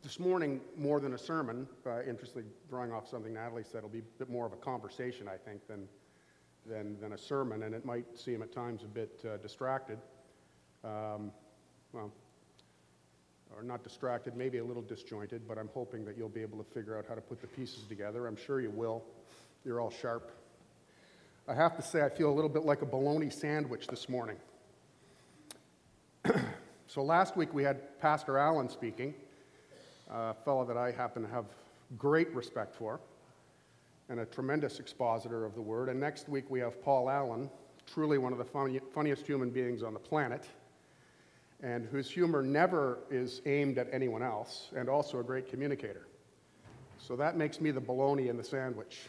This morning, more than a sermon, interestingly drawing off something Natalie said, it'll be a bit more of a conversation, I think, than a sermon, and it might seem at times a bit distracted. Or not distracted, maybe a little disjointed, but I'm hoping that you'll be able to figure out how to put the pieces together. I'm sure you will. You're all sharp. I have to say I feel a little bit like a bologna sandwich this morning. So last week we had Pastor Allen speaking, a fellow that I happen to have great respect for, and a tremendous expositor of the Word. And next week we have Paul Allen, truly one of the funniest human beings on the planet, and whose humor never is aimed at anyone else, and also a great communicator. So that makes me the bologna in the sandwich.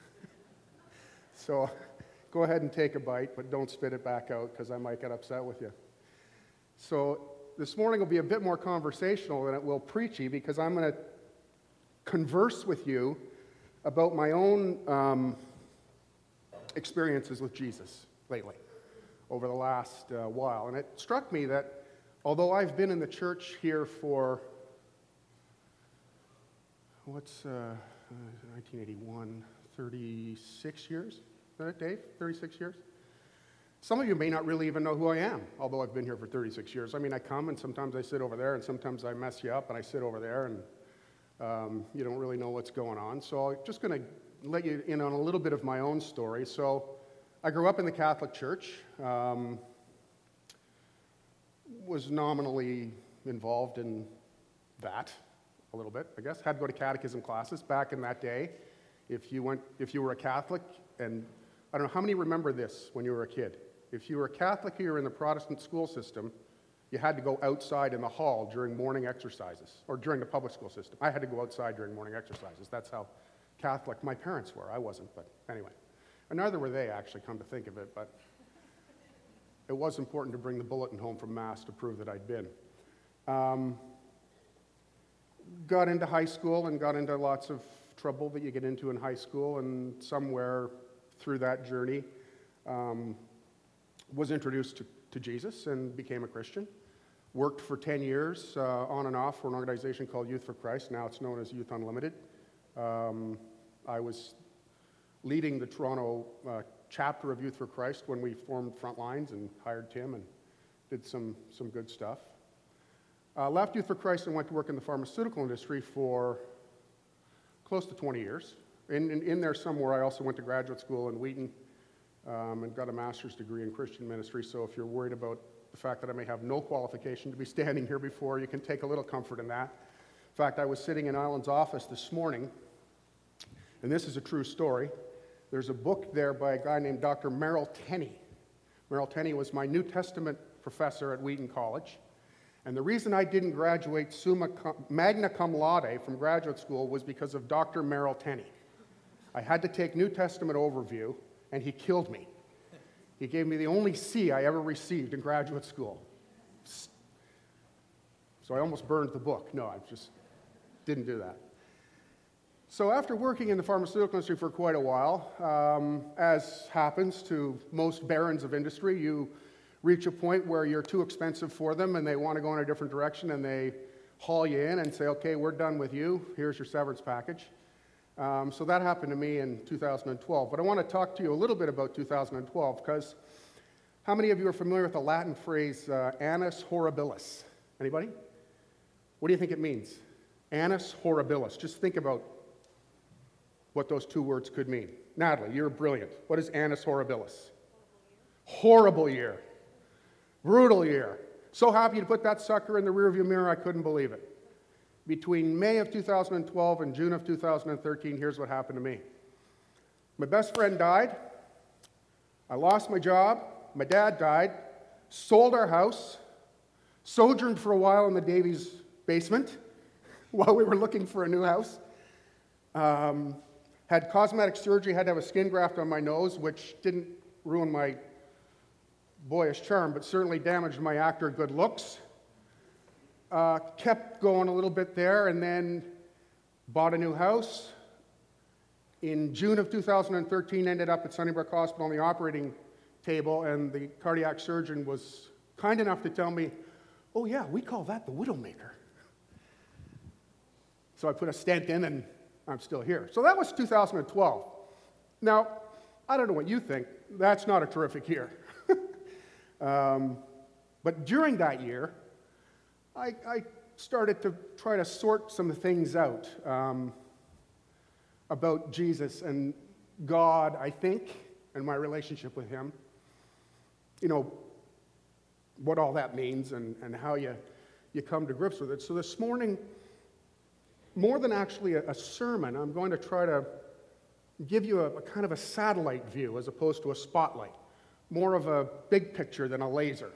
So go ahead and take a bite, but don't spit it back out, because I might get upset with you. So this morning will be a bit more conversational than it will preachy, because I'm going to converse with you about my own experiences with Jesus lately, over the last while. And it struck me that although I've been in the church here for, 1981, 36 years? Is that it, Dave? 36 years? Some of you may not really even know who I am, although I've been here for 36 years. I mean, I come and sometimes I sit over there, and sometimes I mess you up and I sit over there, and you don't really know what's going on. So I'm just going to let you in on a little bit of my own story. So I grew up in the Catholic Church, was nominally involved in that a little bit, I guess. Had to go to catechism classes back in that day. If you were a Catholic, and I don't know, how many remember this when you were a kid? If you were a Catholic here in the Protestant school system, you had to go outside in the hall during morning exercises, or during the public school system. I had to go outside during morning exercises. That's how Catholic my parents were. I wasn't, but anyway. And neither were they, actually, come to think of it, but it was important to bring the bulletin home from Mass to prove that I'd been. Got into high school and got into lots of trouble that you get into in high school, and somewhere through that journey was introduced to Jesus and became a Christian. Worked for 10 years on and off for an organization called Youth for Christ. Now it's known as Youth Unlimited. I was leading the Toronto chapter of Youth for Christ when we formed Frontlines and hired Tim and did some good stuff. Left Youth for Christ and went to work in the pharmaceutical industry for close to 20 years. In there somewhere, I also went to graduate school in Wheaton and got a master's degree in Christian ministry. So if you're worried about the fact that I may have no qualification to be standing here before, you can take a little comfort in that. In fact, I was sitting in Alan's office this morning, and this is a true story. There's a book there by a guy named Dr. Merrill Tenney. Merrill Tenney was my New Testament professor at Wheaton College. And the reason I didn't graduate magna cum laude from graduate school was because of Dr. Merrill Tenney. I had to take New Testament overview, and he killed me. He gave me the only C I ever received in graduate school. So I almost burned the book. No, I just didn't do that. So after working in the pharmaceutical industry for quite a while, as happens to most barons of industry, you reach a point where you're too expensive for them and they want to go in a different direction, and they haul you in and say, okay, we're done with you. Here's your severance package. So that happened to me in 2012. But I want to talk to you a little bit about 2012, because how many of you are familiar with the Latin phrase annus horribilis? Anybody? What do you think it means? Annus horribilis. Just think about what those two words could mean. Natalie, you're brilliant. What is annus horribilis? Horrible year. Brutal year. So happy to put that sucker in the rearview mirror, I couldn't believe it. Between May of 2012 and June of 2013, here's what happened to me. My best friend died. I lost my job. My dad died. Sold our house. Sojourned for a while in the Davies basement while we were looking for a new house. Had cosmetic surgery, had to have a skin graft on my nose, which didn't ruin my boyish charm, but certainly damaged my actor good looks. Kept going a little bit there, and then bought a new house. In June of 2013, ended up at Sunnybrook Hospital on the operating table, and the cardiac surgeon was kind enough to tell me, oh yeah, we call that the Widowmaker. So I put a stent in, and I'm still here. So that was 2012. Now, I don't know what you think. That's not a terrific year. But during that year, I started to try to sort some things out about Jesus and God, I think, and my relationship with him. You know, what all that means and how you come to grips with it. So this morning, more than actually a sermon, I'm going to try to give you a kind of a satellite view as opposed to a spotlight, more of a big picture than a laser.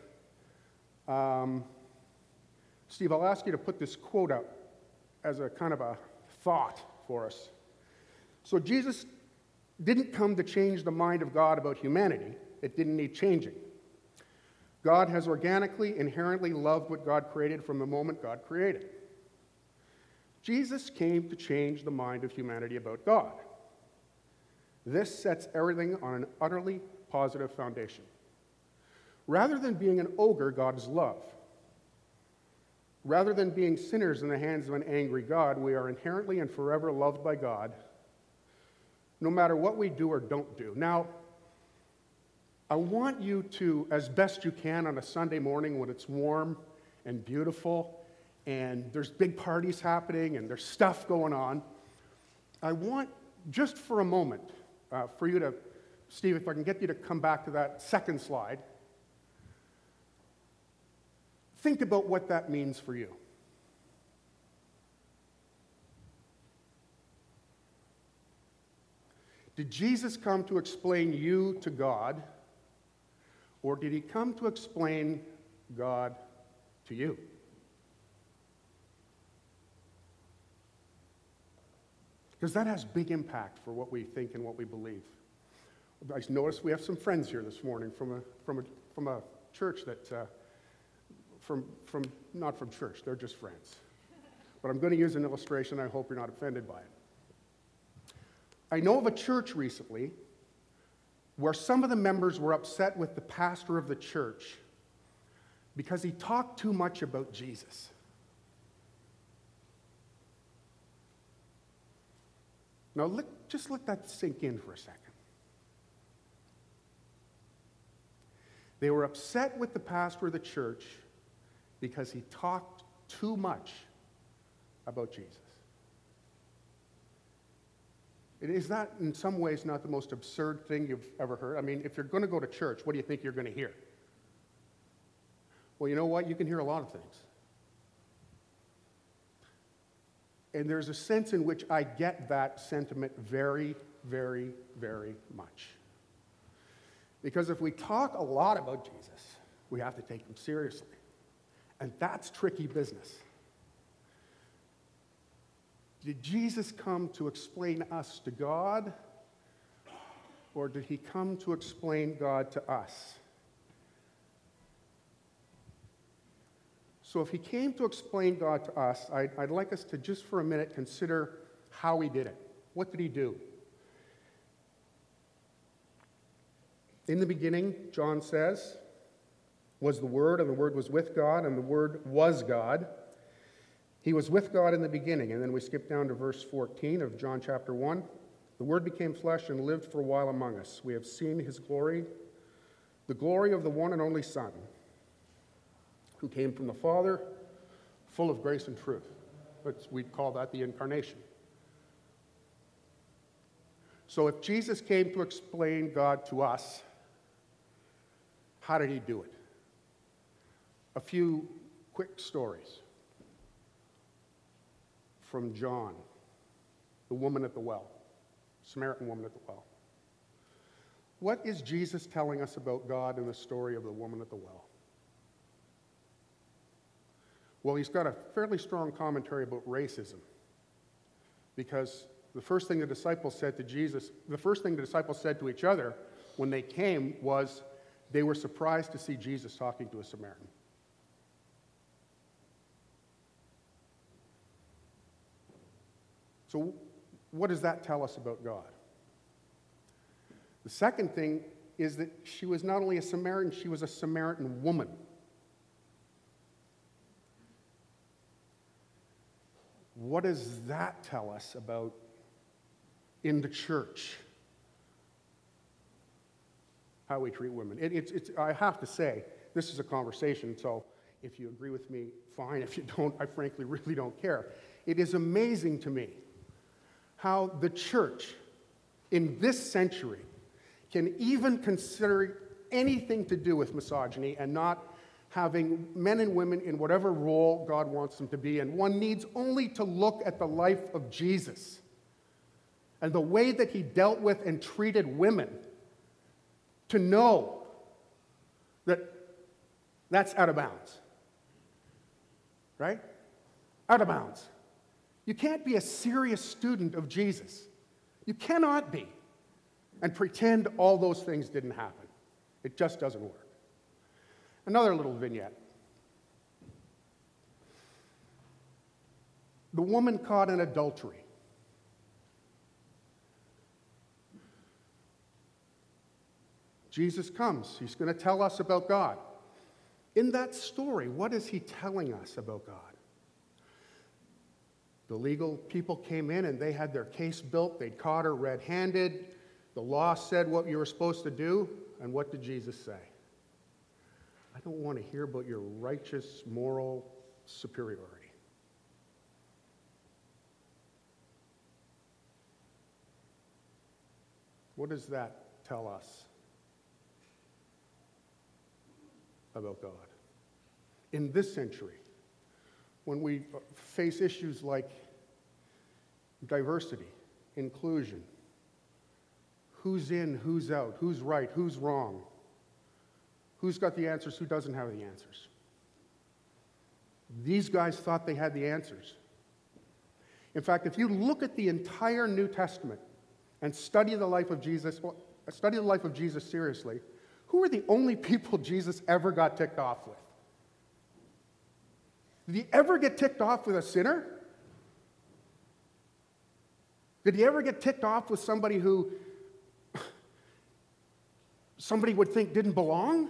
Steve, I'll ask you to put this quote up as a kind of a thought for us. So Jesus didn't come to change the mind of God about humanity. It didn't need changing. God has organically, inherently loved what God created from the moment God created. Jesus came to change the mind of humanity about God. This sets everything on an utterly positive foundation. Rather than being an ogre, God is love. Rather than being sinners in the hands of an angry God, we are inherently and forever loved by God, no matter what we do or don't do. Now, I want you to, as best you can on a Sunday morning when it's warm and beautiful, and there's big parties happening, and there's stuff going on, I want, just for a moment, for you to, Steve, if I can get you to come back to that second slide, think about what that means for you. Did Jesus come to explain you to God, or did he come to explain God to you? Because that has big impact for what we think and what we believe. I noticed we have some friends here this morning from a church that, not from church, they're just friends. But I'm going to use an illustration. I hope you're not offended by it. I know of a church recently where some of the members were upset with the pastor of the church because he talked too much about Jesus. Now, just let that sink in for a second. They were upset with the pastor of the church because he talked too much about Jesus. Is that, in some ways, not the most absurd thing you've ever heard? I mean, if you're going to go to church, what do you think you're going to hear? Well, you know what? You can hear a lot of things. And there's a sense in which I get that sentiment very, very, very much. Because if we talk a lot about Jesus, we have to take him seriously. And that's tricky business. Did Jesus come to explain us to God, or did he come to explain God to us? So if he came to explain God to us, I'd like us to just for a minute consider how he did it. What did he do? In the beginning, John says, was the Word, and the Word was with God, and the Word was God. He was with God in the beginning. And then we skip down to verse 14 of John chapter 1. The Word became flesh and lived for a while among us. We have seen his glory, the glory of the one and only Son, who came from the Father, full of grace and truth. We'd call that the incarnation. So if Jesus came to explain God to us, how did he do it? A few quick stories from John, the woman at the well, Samaritan woman at the well. What is Jesus telling us about God in the story of the woman at the well? Well, he's got a fairly strong commentary about racism, because the first thing the disciples said to Jesus, the first thing the disciples said to each other when they came was they were surprised to see Jesus talking to a Samaritan. So what does that tell us about God? The second thing is that she was not only a Samaritan, she was a Samaritan woman. what does that tell us about in the church? How we treat women. I have to say, this is a conversation, so if you agree with me, fine. If you don't, I frankly really don't care. It is amazing to me how the church in this century can even consider anything to do with misogyny and not having men and women in whatever role God wants them to be. And one needs only to look at the life of Jesus and the way that he dealt with and treated women to know that that's out of bounds. Right? Out of bounds. You can't be a serious student of Jesus. You cannot be and pretend all those things didn't happen. It just doesn't work. Another little vignette. The woman caught in adultery. Jesus comes. He's going to tell us about God. In that story, what is he telling us about God? The legal people came in and they had their case built. They'd caught her red-handed. The law said what you were supposed to do. And what did Jesus say? I don't want to hear about your righteous, moral superiority. What does that tell us about God? In this century, when we face issues like diversity, inclusion, who's in, who's out, who's right, who's wrong, who's got the answers, who doesn't have the answers. These guys thought they had the answers. In fact, if you look at the entire New Testament and study the life of Jesus seriously, who were the only people Jesus ever got ticked off with? Did he ever get ticked off with a sinner? Did he ever get ticked off with somebody who somebody would think didn't belong?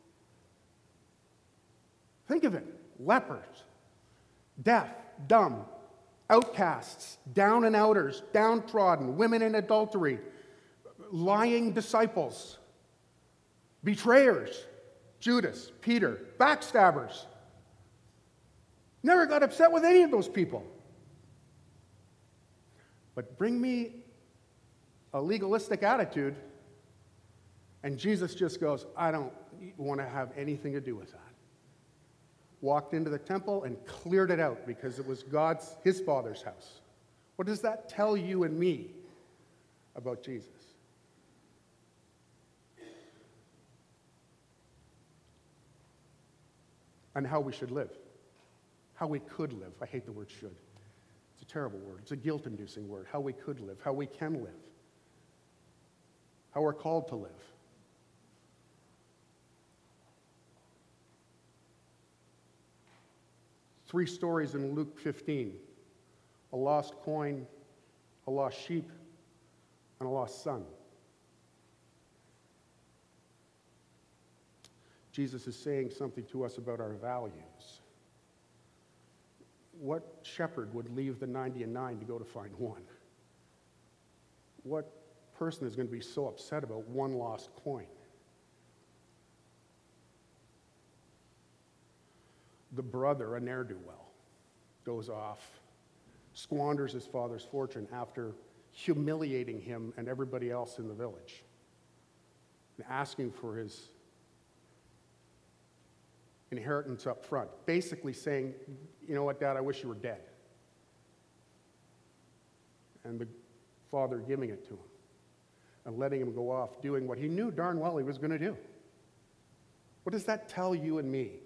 Think of it. Lepers, deaf, dumb, outcasts, down and outers, downtrodden, women in adultery, lying disciples, betrayers, Judas, Peter, backstabbers. Never got upset with any of those people. But bring me a legalistic attitude, and Jesus just goes, I don't want to have anything to do with that. Walked into the temple and cleared it out because it was his Father's house. What does that tell you and me about Jesus? And how we should live. How we could live. I hate the word should. It's a terrible word. It's a guilt-inducing word. How we could live. How we can live. How we're called to live. Three stories in Luke 15. A lost coin, a lost sheep, and a lost son. Jesus is saying something to us about our values. What shepherd would leave the 99 to go to find one? What person is going to be so upset about one lost coin? The brother, a ne'er-do-well, goes off, squanders his father's fortune after humiliating him and everybody else in the village, and asking for his inheritance up front, basically saying, you know what, Dad, I wish you were dead. And the father giving it to him and letting him go off doing what he knew darn well he was going to do. What does that tell you and me?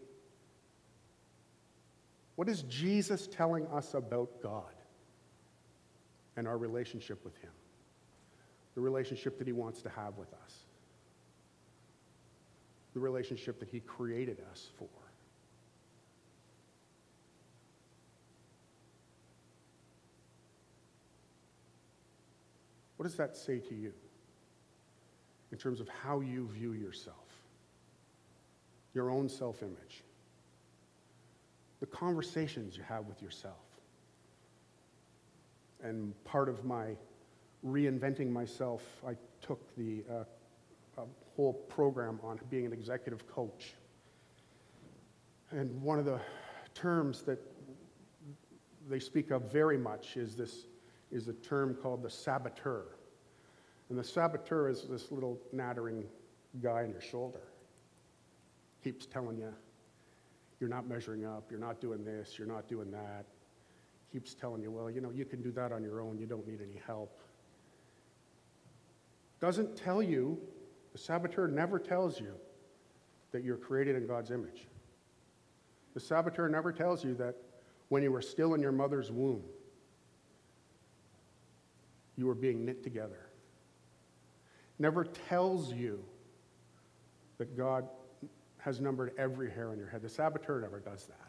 What is Jesus telling us about God and our relationship with him? The relationship that he wants to have with us. The relationship that he created us for. What does that say to you in terms of how you view yourself, your own self-image, the conversations you have with yourself, and part of my reinventing myself, I took a whole program on being an executive coach. And one of the terms that they speak of very much is a term called the saboteur. And the saboteur is this little nattering guy on your shoulder. Keeps telling you, you're not measuring up, you're not doing this, you're not doing that. Keeps telling you, well, you can do that on your own, you don't need any help. Doesn't tell you, the saboteur never tells you that you're created in God's image. The saboteur never tells you that when you were still in your mother's womb, you were being knit together. Never tells you that God has numbered every hair on your head. The saboteur never does that.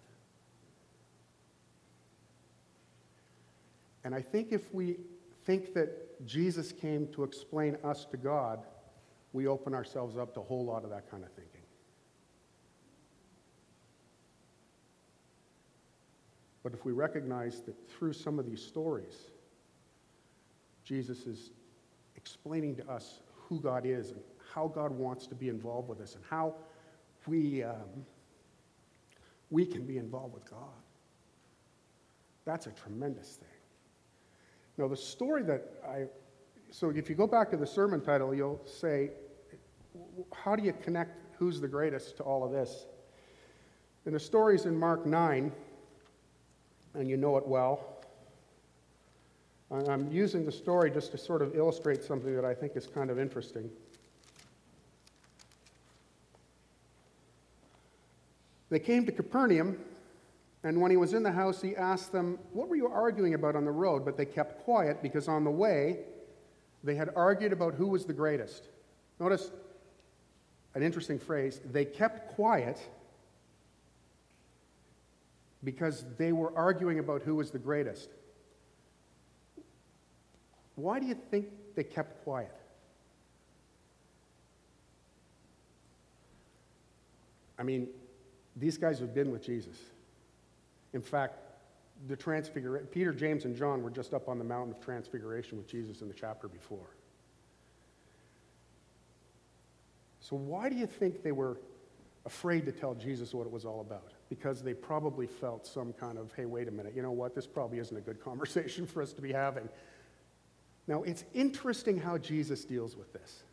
And I think if we think that Jesus came to explain us to God, we open ourselves up to a whole lot of that kind of thinking. But if we recognize that through some of these stories, Jesus is explaining to us who God is and how God wants to be involved with us and how we can be involved with God. That's a tremendous thing. Now, the story so if you go back to the sermon title, you'll say, how do you connect who's the greatest to all of this? And the story's in Mark 9, and you know it well. I'm using the story just to sort of illustrate something that I think is kind of interesting. They came to Capernaum, and when he was in the house, he asked them, what were you arguing about on the road? But they kept quiet because on the way, they had argued about who was the greatest. Notice an interesting phrase. They kept quiet because they were arguing about who was the greatest. Why do you think they kept quiet? I mean, these guys have been with Jesus. In fact, the Transfiguration, Peter, James, and John were just up on the mountain of Transfiguration with Jesus in the chapter before. So why do you think they were afraid to tell Jesus what it was all about? Because they probably felt some kind of, hey, wait a minute, you know what? This probably isn't a good conversation for us to be having. Now, it's interesting how Jesus deals with this.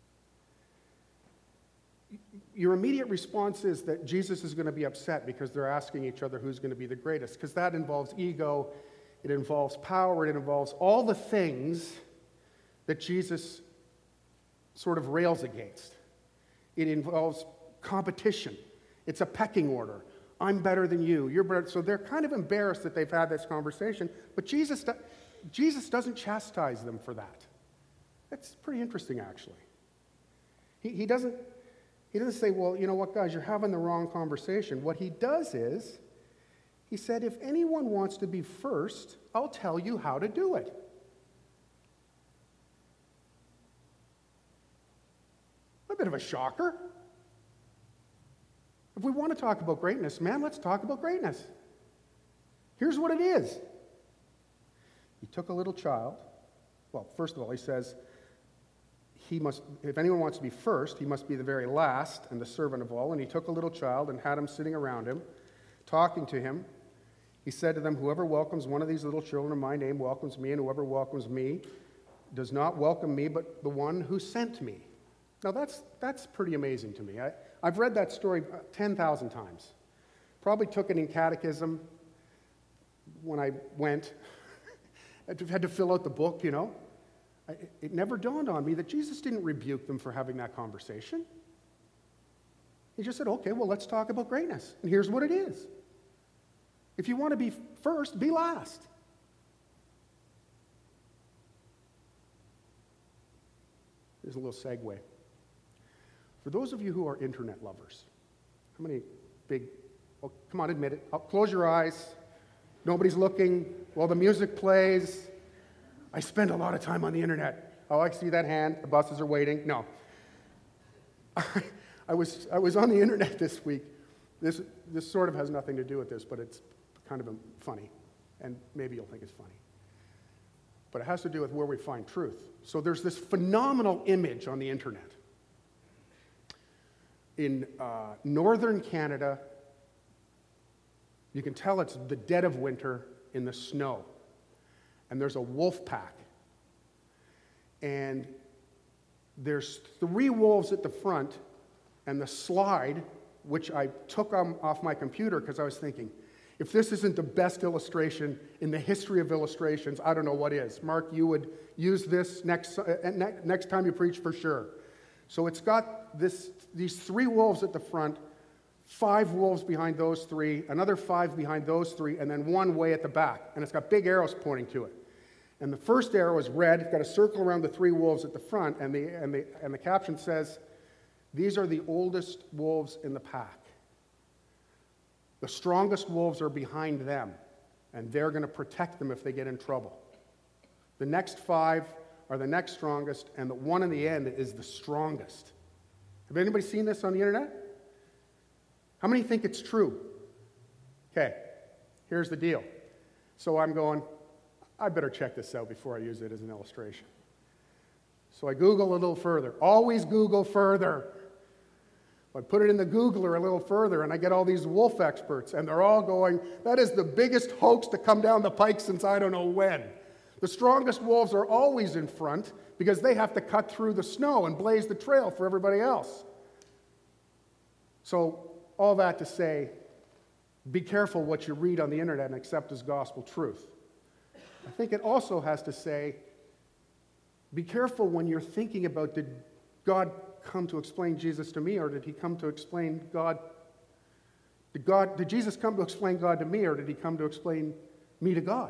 Your immediate response is that Jesus is going to be upset because they're asking each other who's going to be the greatest, because that involves ego, it involves power, it involves all the things that Jesus sort of rails against. It involves competition. It's a pecking order. I'm better than you. You're better. So they're kind of embarrassed that they've had this conversation, but Jesus doesn't chastise them for that. That's pretty interesting, actually. He doesn't say, well, you know what, guys, you're having the wrong conversation. What he does is, he said, if anyone wants to be first, I'll tell you how to do it. A bit of a shocker. If we want to talk about greatness, man, let's talk about greatness. Here's what it is. He took a little child. Well, first of all, he says, if anyone wants to be first, he must be the very last and the servant of all. And he took a little child and had him sitting around him, talking to him. He said to them, whoever welcomes one of these little children in my name welcomes me, and whoever welcomes me does not welcome me, but the one who sent me. Now, that's pretty amazing to me. I've read that story 10,000 times. Probably took it in catechism when I went. I had to fill out the book, you know. It never dawned on me that Jesus didn't rebuke them for having that conversation. He just said, okay, well, let's talk about greatness. And here's what it is. If you want to be first, be last. Here's a little segue. For those of you who are internet lovers, how many come on, admit it. Close your eyes. Nobody's looking. While the music plays, I spend a lot of time on the internet. Oh, I see that hand. The buses are waiting. No. I was on the internet this week. This sort of has nothing to do with this, but it's kind of funny, and maybe you'll think it's funny. but it has to do with where we find truth. So there's this phenomenal image on the internet. In northern Canada, you can tell it's the dead of winter in the snow. And there's a wolf pack. And there's 3 wolves at the front, and the slide, which I took off my computer because I was thinking, if this isn't the best illustration in the history of illustrations, I don't know what is. Mark, you would use this next time you preach for sure. So it's got these 3 wolves at the front, 5 wolves behind those 3, another 5 behind those 3, and then 1 way at the back. And it's got big arrows pointing to it. And the first arrow is red. It's got a circle around the 3 wolves at the front, and the caption says, "These are the oldest wolves in the pack. The strongest wolves are behind them, and they're going to protect them if they get in trouble. The next 5 are the next strongest, and the one in the end is the strongest." Have anybody seen this on the internet? How many think it's true? Okay, here's the deal. So I'm going, I better check this out before I use it as an illustration. So I Google a little further. Always Google further. I put it in the Googler a little further, and I get all these wolf experts, and they're all going, that is the biggest hoax to come down the pike since I don't know when. The strongest wolves are always in front because they have to cut through the snow and blaze the trail for everybody else. So all that to say, be careful what you read on the internet and accept as gospel truth. I think it also has to say, be careful when you're thinking about, did God come to explain Jesus to me, or did he come to explain God? Did Jesus come to explain God to me, or did he come to explain me to God?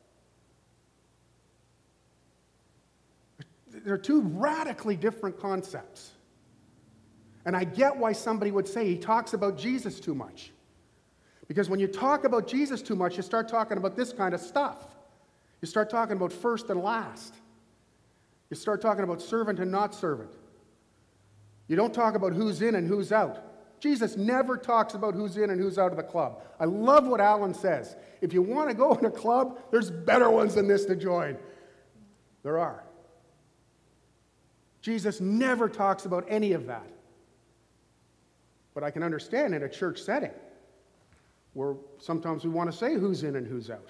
They're 2 radically different concepts. And I get why somebody would say he talks about Jesus too much. Because when you talk about Jesus too much, you start talking about this kind of stuff. You start talking about first and last. You start talking about servant and not servant. You don't talk about who's in and who's out. Jesus never talks about who's in and who's out of the club. I love what Alan says. If you want to go in a club, there's better ones than this to join. There are. Jesus never talks about any of that. But I can understand in a church setting where sometimes we want to say who's in and who's out.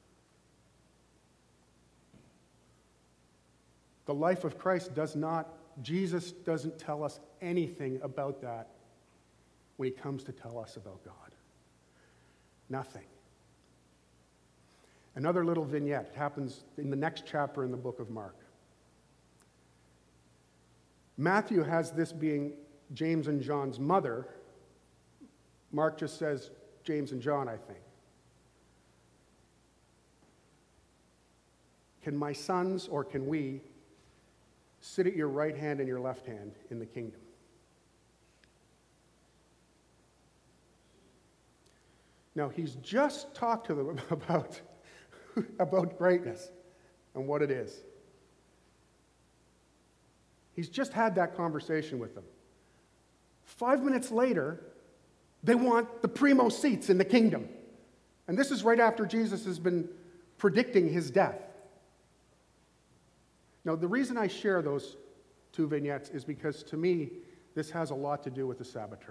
The life of Christ Jesus doesn't tell us anything about that when he comes to tell us about God. Nothing. Another little vignette. It happens in the next chapter in the book of Mark. Matthew has this being James and John's mother. Mark just says James and John, I think. Can my sons, or can we, sit at your right hand and your left hand in the kingdom? Now, he's just talked to them about greatness and what it is. He's just had that conversation with them. 5 minutes later, they want the primo seats in the kingdom. And this is right after Jesus has been predicting his death. Now, the reason I share those 2 vignettes is because, to me, this has a lot to do with the saboteur.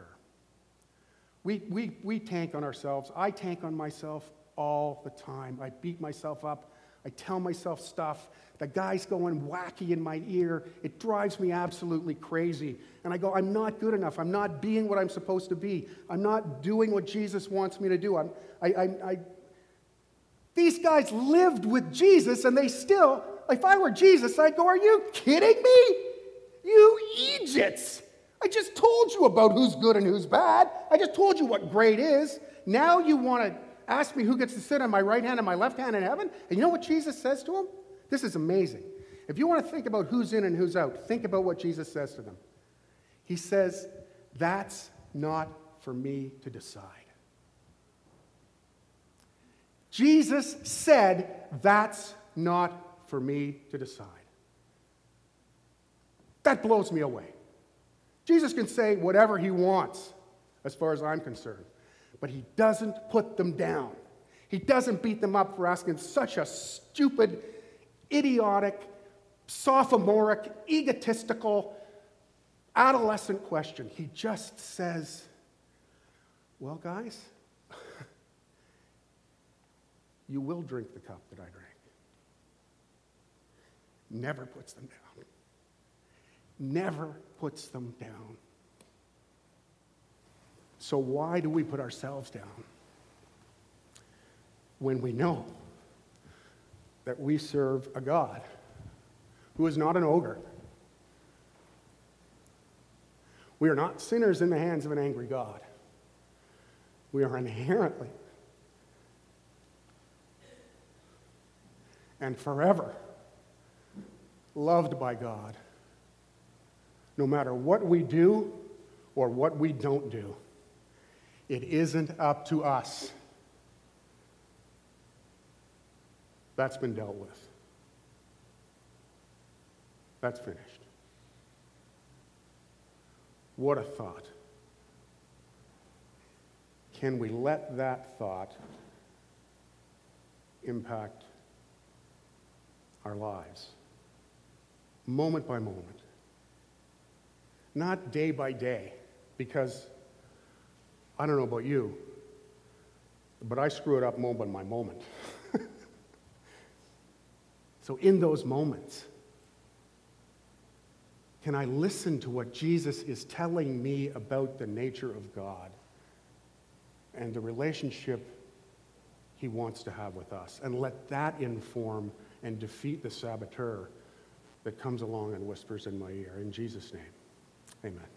We tank on ourselves. I tank on myself all the time. I beat myself up. I tell myself stuff. The guy's going wacky in my ear. It drives me absolutely crazy. And I go, I'm not good enough. I'm not being what I'm supposed to be. I'm not doing what Jesus wants me to do. These guys lived with Jesus, and they still, if I were Jesus, I'd go, are you kidding me? You Egypts! I just told you about who's good and who's bad. I just told you what great is. Now you want to ask me who gets to sit on my right hand and my left hand in heaven? And you know what Jesus says to them? This is amazing. If you want to think about who's in and who's out, think about what Jesus says to them. He says, that's not for me to decide. Jesus said, that's not for me to decide. That blows me away. Jesus can say whatever he wants, as far as I'm concerned, but he doesn't put them down. He doesn't beat them up for asking such a stupid, idiotic, sophomoric, egotistical, adolescent question. He just says, well, guys, you will drink the cup that I drank. Never puts them down. Never puts them down. So why do we put ourselves down when we know that we serve a God who is not an ogre? We are not sinners in the hands of an angry God. We are inherently and forever loved by God, no matter what we do or what we don't do. It isn't up to us. That's been dealt with. That's finished. What a thought. Can we let that thought impact our lives? Moment by moment. Not day by day, because I don't know about you, but I screw it up moment by moment. So in those moments, can I listen to what Jesus is telling me about the nature of God and the relationship he wants to have with us, and let that inform and defeat the saboteur that comes along and whispers in my ear. In Jesus' name, amen.